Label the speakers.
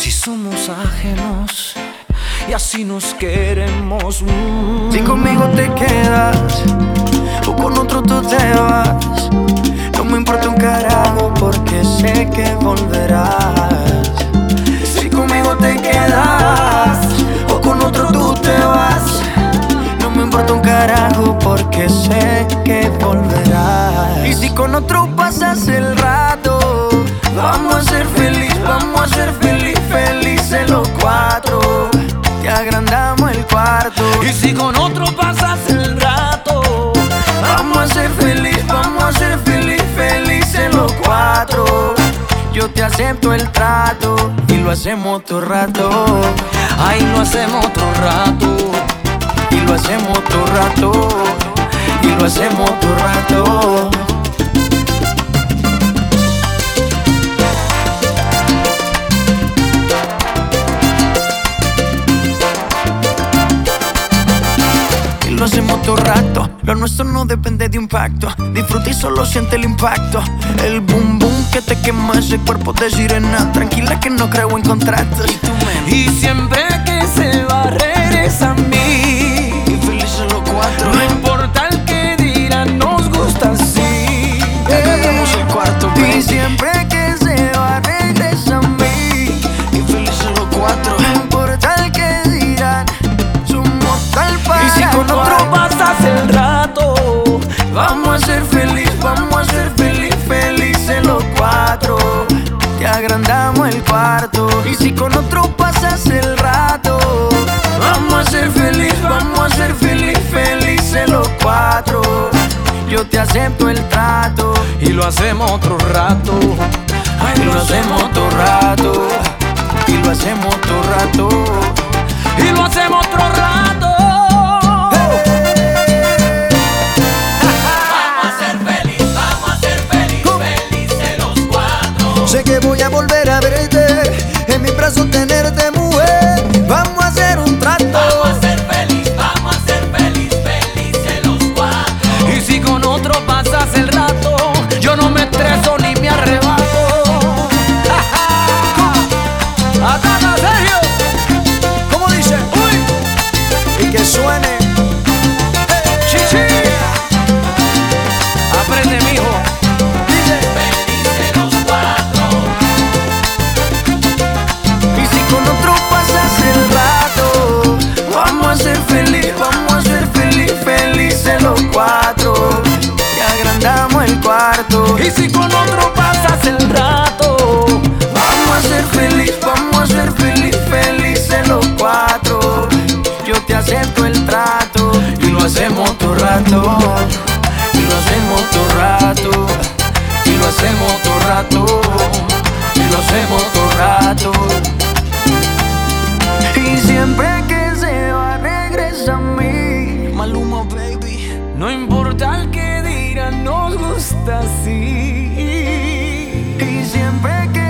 Speaker 1: Si somos ajenos y así nos queremos.
Speaker 2: Si conmigo te quedas o con otro tú te vas, no me importa un carajo porque sé que volverás. Si conmigo te quedas o con otro tú te vas, no me importa un carajo porque sé que volverás. Y si con otro pasas el rato, vamos a ser felices los cuatro. Te agrandamos el cuarto.
Speaker 1: Y si con otro pasas el rato,
Speaker 2: vamos a ser felices los cuatro. Yo te acepto el trato y lo hacemos todo rato.
Speaker 1: ay, lo hacemos otro rato.
Speaker 2: Y lo hacemos todo rato. Y lo hacemos todo rato. Lo hacemos todo rato, lo nuestro no depende de un pacto. Disfruta y solo siente el impacto. El boom boom que te quema ese cuerpo de sirena. Tranquila que no creo en contratos.
Speaker 1: Y siempre que se va regresa a mí.
Speaker 2: Y felices los cuatro.
Speaker 1: No importa el que dirán, nos gusta así.
Speaker 2: Hagamos el cuarto, baby. Y siempre que se va regresa a mí. Y felices los cuatro. No importa el que dirán, somos tal para.
Speaker 1: Y si con otro pasas el rato,
Speaker 2: vamos a ser felices los cuatro. Te agrandamos el cuarto. Y si con otro pasas el rato, vamos a ser felices los cuatro. Yo te acepto el trato
Speaker 1: y lo hacemos otro rato.
Speaker 2: y lo hacemos todo rato. Y lo hacemos todo rato.
Speaker 1: Y lo hacemos otro rato.
Speaker 2: Sé que voy a volver a verte, en mis brazos tenerte, mujer. Vamos a hacer un trato.
Speaker 1: Vamos a ser felices los cuatro. Y si con otro pasas el rato, yo no me estreso ni me arrebato. ¡Atana, Sergio!
Speaker 2: ¿Cómo dice?
Speaker 1: ¡Uy!
Speaker 2: Y que suene.
Speaker 1: ¡Chichi! Aprende, mijo.
Speaker 2: Con otro pasas el rato, vamos a ser felices los cuatro. Te agrandamos el cuarto.
Speaker 1: Y si con otro pasas el rato,
Speaker 2: vamos a ser felices los cuatro. Yo te acepto el trato y lo hacemos todo rato. Y lo hacemos todo rato. Y lo hacemos todo rato. Y lo hacemos todo rato. Y siempre que se va regresa a mí. Maluma, baby.
Speaker 1: no importa el que dirán, nos gusta así.
Speaker 2: Y siempre que